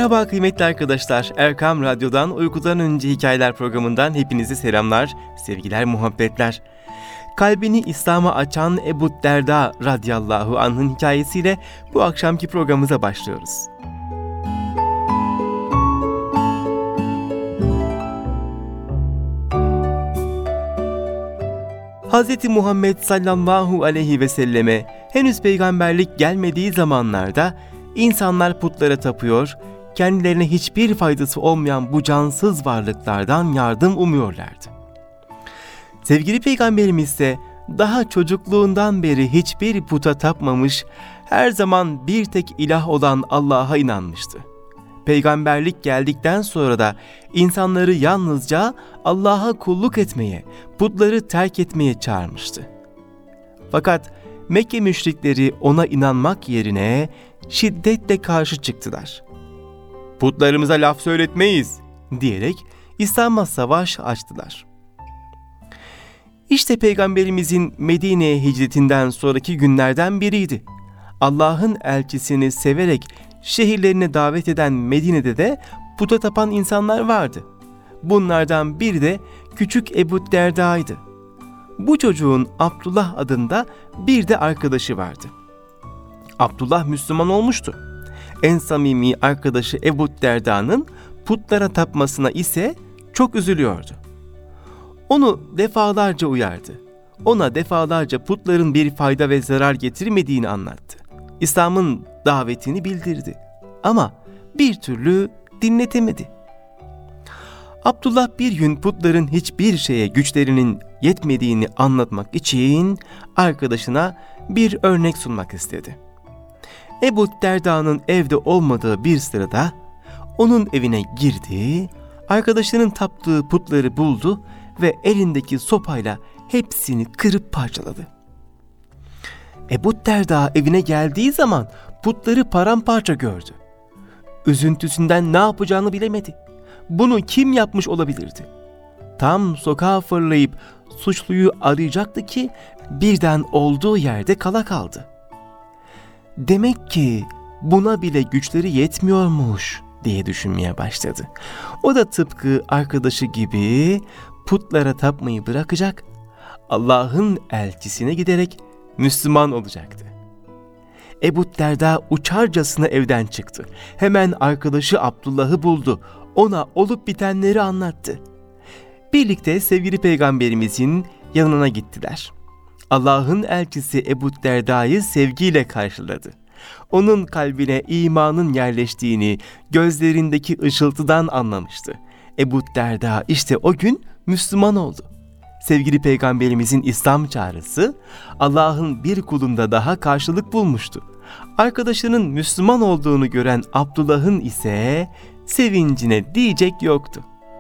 Merhaba kıymetli arkadaşlar. Erkam Radyo'dan Uykudan Önce Hikayeler programından hepinize selamlar, sevgiler, muhabbetler. Kalbini İslam'a açan Ebu Derda radıyallahu anh'ın hikayesiyle bu akşamki programımıza başlıyoruz. Hz. Muhammed sallallahu aleyhi ve selleme henüz peygamberlik gelmediği zamanlarda insanlar putlara tapıyor, kendilerine hiçbir faydası olmayan bu cansız varlıklardan yardım umuyorlardı. Sevgili Peygamberimiz ise daha çocukluğundan beri hiçbir puta tapmamış, her zaman bir tek ilah olan Allah'a inanmıştı. Peygamberlik geldikten sonra da insanları yalnızca Allah'a kulluk etmeye, putları terk etmeye çağırmıştı. Fakat Mekke müşrikleri ona inanmak yerine şiddetle karşı çıktılar. "Putlarımıza laf söyletmeyiz" diyerek İslam'a savaş açtılar. İşte Peygamberimizin Medine'ye hicretinden sonraki günlerden biriydi. Allah'ın elçisini severek şehirlerine davet eden Medine'de de puta tapan insanlar vardı. Bunlardan biri de küçük Ebu Derda'ydı. Bu çocuğun Abdullah adında bir de arkadaşı vardı. Abdullah Müslüman olmuştu. En samimi arkadaşı Ebu Derda'nın putlara tapmasına ise çok üzülüyordu. Onu defalarca uyardı. Ona defalarca putların bir fayda ve zarar getirmediğini anlattı. İslam'ın davetini bildirdi. Ama bir türlü dinletemedi. Abdullah bir gün putların hiçbir şeye güçlerinin yetmediğini anlatmak için arkadaşına bir örnek sunmak istedi. Ebu Derda'nın evde olmadığı bir sırada onun evine girdi, arkadaşının taptığı putları buldu ve elindeki sopayla hepsini kırıp parçaladı. Ebu Derda evine geldiği zaman putları paramparça gördü. Üzüntüsünden ne yapacağını bilemedi. Bunu kim yapmış olabilirdi? Tam sokağa fırlayıp suçluyu arayacaktı ki birden olduğu yerde kala kaldı. Demek ki buna bile güçleri yetmiyormuş diye düşünmeye başladı. O da tıpkı arkadaşı gibi putlara tapmayı bırakacak, Allah'ın elçisine giderek Müslüman olacaktı. Ebu Derda uçarcasına evden çıktı. Hemen arkadaşı Abdullah'ı buldu. Ona olup bitenleri anlattı. Birlikte sevgili Peygamberimizin yanına gittiler. Allah'ın elçisi Ebu Derda'yı sevgiyle karşıladı. Onun kalbine imanın yerleştiğini gözlerindeki ışıltıdan anlamıştı. Ebu Derda işte o gün Müslüman oldu. Sevgili Peygamberimizin İslam çağrısı Allah'ın bir kulunda daha karşılık bulmuştu. Arkadaşının Müslüman olduğunu gören Abdullah'ın ise sevincine diyecek yoktu.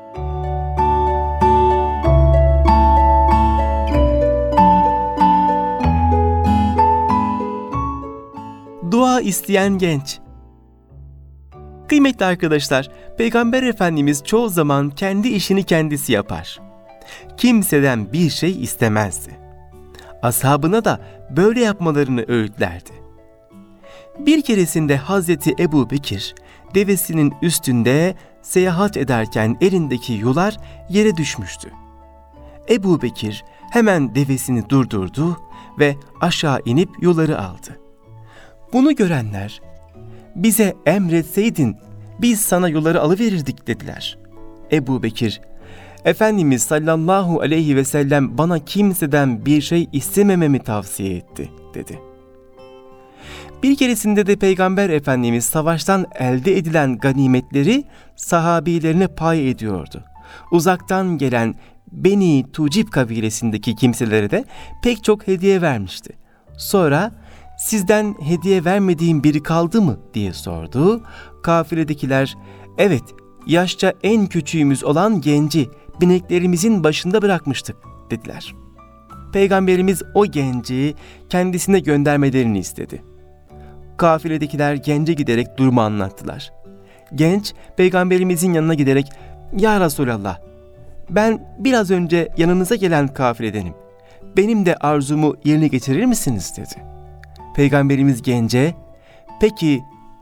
Dua isteyen genç. Kıymetli arkadaşlar, Peygamber Efendimiz çoğu zaman kendi işini kendisi yapar. Kimseden bir şey istemezdi. Ashabına da böyle yapmalarını öğütlerdi. Bir keresinde Hazreti Ebu Bekir, devesinin üstünde seyahat ederken elindeki yular yere düşmüştü. Ebu Bekir hemen devesini durdurdu ve aşağı inip yuları aldı. Bunu görenler, "Bize emretseydin biz sana yuları alıverirdik" dediler. Ebu Bekir, "Efendimiz sallallahu aleyhi ve sellem bana kimseden bir şey istemememi tavsiye etti" dedi. Bir keresinde de Peygamber Efendimiz savaştan elde edilen ganimetleri sahabilerine pay ediyordu. Uzaktan gelen Beni Tucib kabilesindeki kimselere de pek çok hediye vermişti. Sonra "Sizden hediye vermediğim biri kaldı mı?" diye sordu. Kafiledekiler, "Evet, yaşça en küçüğümüz olan genci bineklerimizin başında bırakmıştık" dediler. Peygamberimiz o genci kendisine göndermelerini istedi. Kafiledekiler gence giderek durumu anlattılar. Genç Peygamberimizin yanına giderek "Ya Resulallah, ben biraz önce yanınıza gelen kafiledenim. Benim de arzumu yerine getirir misiniz?" dedi. Peygamberimiz gence, "Peki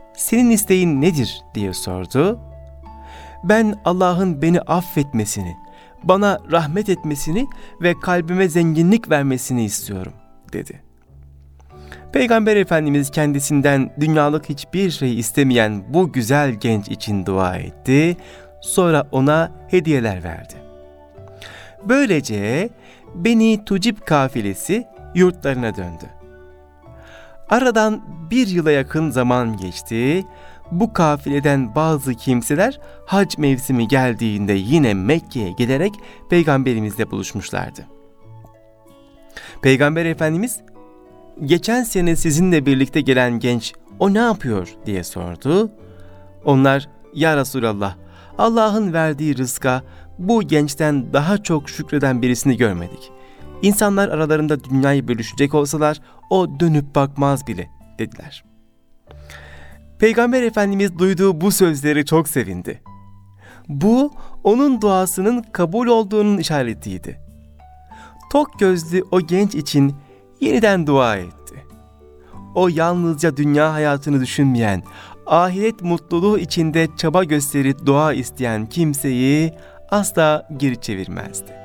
senin isteğin nedir diye sordu. Ben Allah'ın beni affetmesini, bana rahmet etmesini ve kalbime zenginlik vermesini istiyorum dedi. Peygamber Efendimiz kendisinden dünyalık hiçbir şey istemeyen bu güzel genç için dua etti. Sonra ona hediyeler verdi. Böylece Beni Tucib kafilesi yurtlarına döndü. Aradan bir yıla yakın zaman geçti. Bu kafileden bazı kimseler hac mevsimi geldiğinde yine Mekke'ye gelerek Peygamberimizle buluşmuşlardı. Peygamber Efendimiz, geçen sene sizinle birlikte gelen genç o ne yapıyor diye sordu. Onlar, ya Resulallah, Allah'ın verdiği rızka bu gençten daha çok şükreden birisini görmedik. İnsanlar aralarında dünyayı bölüşecek olsalar o dönüp bakmaz bile dediler. Peygamber Efendimiz duyduğu bu sözleri çok sevindi. Bu onun duasının kabul olduğunun işaretiydi. Tok gözlü o genç için yeniden dua etti. O yalnızca dünya hayatını düşünmeyen, ahiret mutluluğu içinde çaba gösterip dua isteyen kimseyi asla geri çevirmezdi.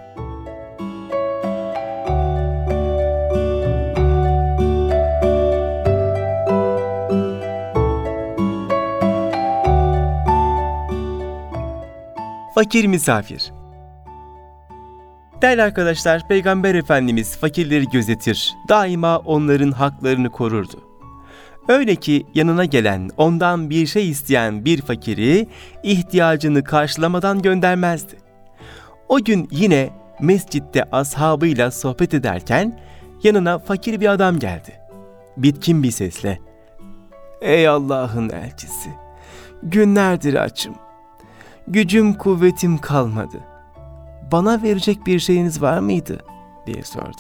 Fakir misafir. Değerli arkadaşlar, Peygamber Efendimiz fakirleri gözetir, daima onların haklarını korurdu. Öyle ki yanına gelen, ondan bir şey isteyen bir fakiri ihtiyacını karşılamadan göndermezdi. O gün yine mescitte ashabıyla sohbet ederken yanına fakir bir adam geldi. Bitkin bir sesle, "Ey Allah'ın elçisi, günlerdir açım. Gücüm kuvvetim kalmadı. Bana verecek bir şeyiniz var mıydı?" diye sordu.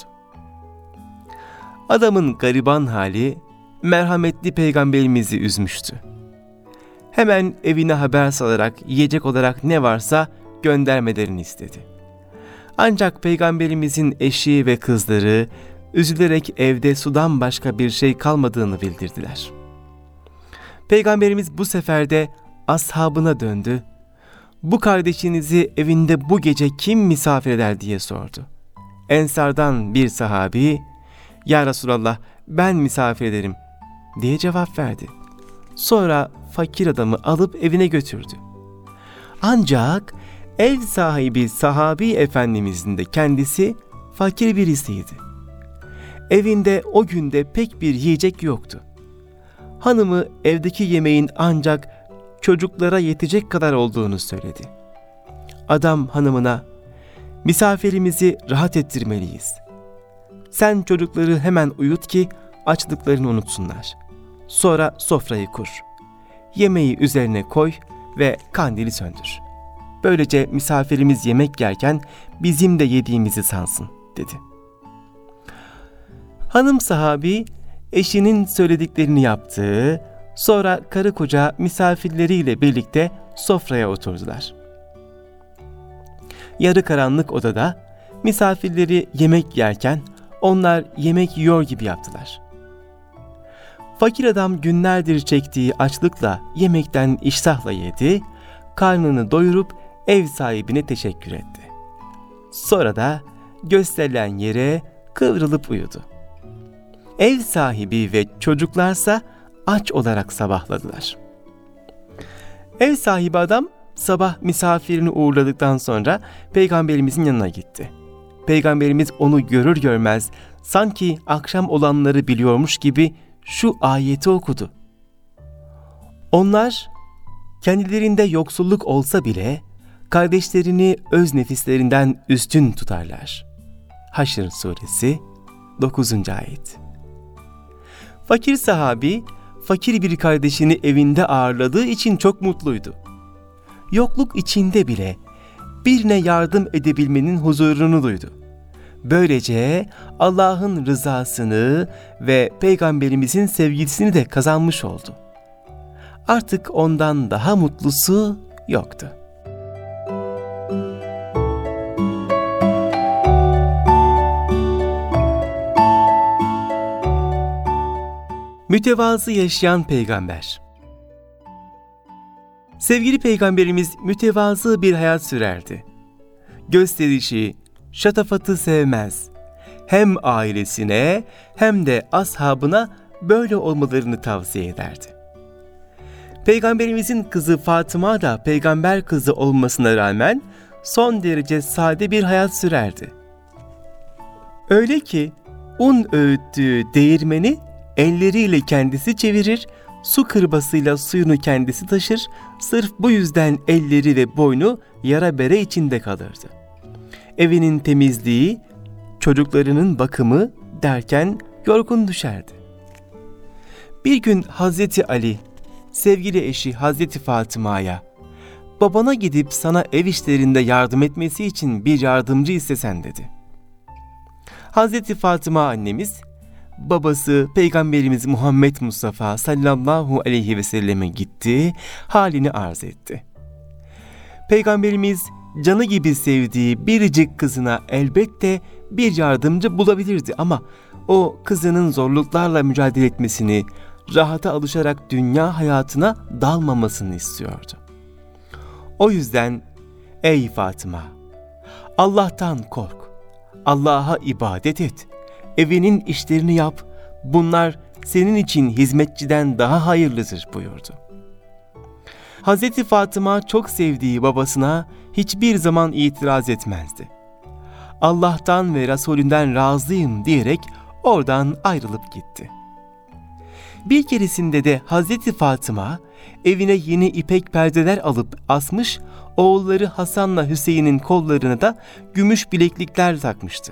Adamın gariban hali merhametli peygamberimizi üzmüştü. Hemen evine haber salarak yiyecek olarak ne varsa göndermelerini istedi. Ancak peygamberimizin eşi ve kızları üzülerek evde sudan başka bir şey kalmadığını bildirdiler. Peygamberimiz bu sefer de ashabına döndü. "Bu kardeşinizi evinde bu gece kim misafir eder?" diye sordu. Ensardan bir sahabi, "Ya Resulallah, ben misafir ederim," diye cevap verdi. Sonra fakir adamı alıp evine götürdü. Ancak ev sahibi sahabi efendimizin de kendisi fakir birisiydi. Evinde o günde pek bir yiyecek yoktu. Hanımı evdeki yemeğin ancak çocuklara yetecek kadar olduğunu söyledi. Adam hanımına, "Misafirimizi rahat ettirmeliyiz. Sen çocukları hemen uyut ki açlıklarını unutsunlar. Sonra sofrayı kur. Yemeği üzerine koy ve kandili söndür. Böylece misafirimiz yemek yerken bizim de yediğimizi sansın," dedi. Hanım sahabi eşinin söylediklerini yaptı. Sonra karı koca misafirleriyle birlikte sofraya oturdular. Yarı karanlık odada misafirleri yemek yerken onlar yemek yiyor gibi yaptılar. Fakir adam günlerdir çektiği açlıkla yemekten iştahla yedi, karnını doyurup ev sahibine teşekkür etti. Sonra da gösterilen yere kıvrılıp uyudu. Ev sahibi ve çocuklarsa aç olarak sabahladılar. Ev sahibi adam sabah misafirini uğurladıktan sonra Peygamberimizin yanına gitti. Peygamberimiz onu görür görmez sanki akşam olanları biliyormuş gibi şu ayeti okudu. Onlar kendilerinde yoksulluk olsa bile kardeşlerini öz nefislerinden üstün tutarlar. Haşr suresi 9. ayet. Fakir sahabi fakir bir kardeşini evinde ağırladığı için çok mutluydu. Yokluk içinde bile birine yardım edebilmenin huzurunu duydu. Böylece Allah'ın rızasını ve Peygamberimizin sevgisini de kazanmış oldu. Artık ondan daha mutlusu yoktu. Mütevazı yaşayan peygamber. Sevgili Peygamberimiz mütevazı bir hayat sürerdi. Gösterişi, şatafatı sevmez. Hem ailesine hem de ashabına böyle olmalarını tavsiye ederdi. Peygamberimizin kızı Fatıma da peygamber kızı olmasına rağmen son derece sade bir hayat sürerdi. Öyle ki un öğüttüğü değirmeni elleriyle kendisi çevirir, su kırbasıyla suyunu kendisi taşır, sırf bu yüzden elleri ve boynu yara bere içinde kalırdı. Evinin temizliği, çocuklarının bakımı derken yorgun düşerdi. Bir gün Hazreti Ali, sevgili eşi Hazreti Fatıma'ya, babana gidip sana ev işlerinde yardım etmesi için bir yardımcı istesen dedi. Hazreti Fatıma annemiz, babası Peygamberimiz Muhammed Mustafa sallallahu aleyhi ve selleme gitti, halini arz etti. Peygamberimiz canı gibi sevdiği biricik kızına elbette bir yardımcı bulabilirdi ama o kızının zorluklarla mücadele etmesini, rahata alışarak dünya hayatına dalmamasını istiyordu. O yüzden ey Fatıma, Allah'tan kork, Allah'a ibadet et, evinin işlerini yap, bunlar senin için hizmetçiden daha hayırlıdır buyurdu. Hazreti Fatıma çok sevdiği babasına hiçbir zaman itiraz etmezdi. Allah'tan ve Resulünden razıyım diyerek oradan ayrılıp gitti. Bir keresinde de Hazreti Fatıma evine yeni ipek perdeler alıp asmış, oğulları Hasan'la Hüseyin'in kollarına da gümüş bileklikler takmıştı.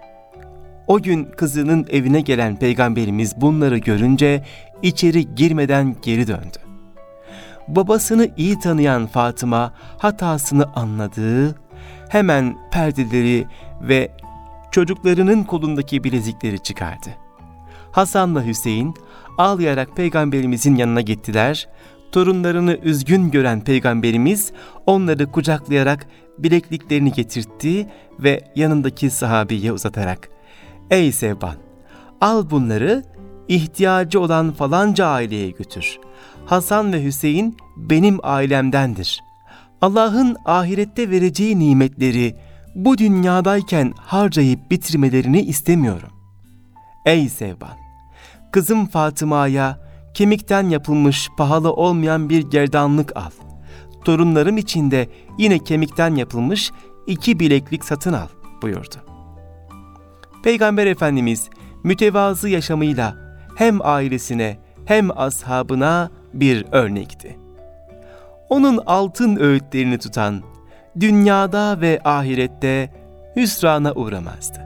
O gün kızının evine gelen Peygamberimiz bunları görünce içeri girmeden geri döndü. Babasını iyi tanıyan Fatıma hatasını anladı, hemen perdeleri ve çocuklarının kolundaki bilezikleri çıkardı. Hasan'la Hüseyin ağlayarak Peygamberimizin yanına gittiler. Torunlarını üzgün gören Peygamberimiz onları kucaklayarak bilekliklerini getirtti ve yanındaki sahabiye uzatarak, "Ey Sevban, al bunları ihtiyacı olan falanca aileye götür. Hasan ve Hüseyin benim ailemdendir. Allah'ın ahirette vereceği nimetleri bu dünyadayken harcayıp bitirmelerini istemiyorum. Ey Sevban, kızım Fatıma'ya kemikten yapılmış pahalı olmayan bir gerdanlık al. Torunlarım için de yine kemikten yapılmış 2 bileklik satın al" buyurdu. Peygamber Efendimiz mütevazı yaşamıyla hem ailesine hem ashabına bir örnekti. Onun altın öğütlerini tutan, dünyada ve ahirette hüsrana uğramazdı.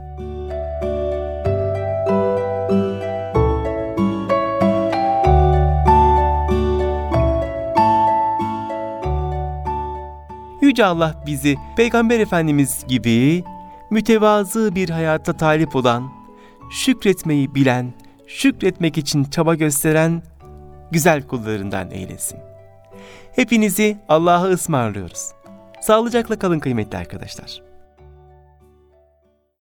Yüce Allah bizi Peygamber Efendimiz gibi mütevazı bir hayata talip olan, şükretmeyi bilen, şükretmek için çaba gösteren güzel kullarından eylesin. Hepinizi Allah'a ısmarlıyoruz. Sağlıcakla kalın kıymetli arkadaşlar.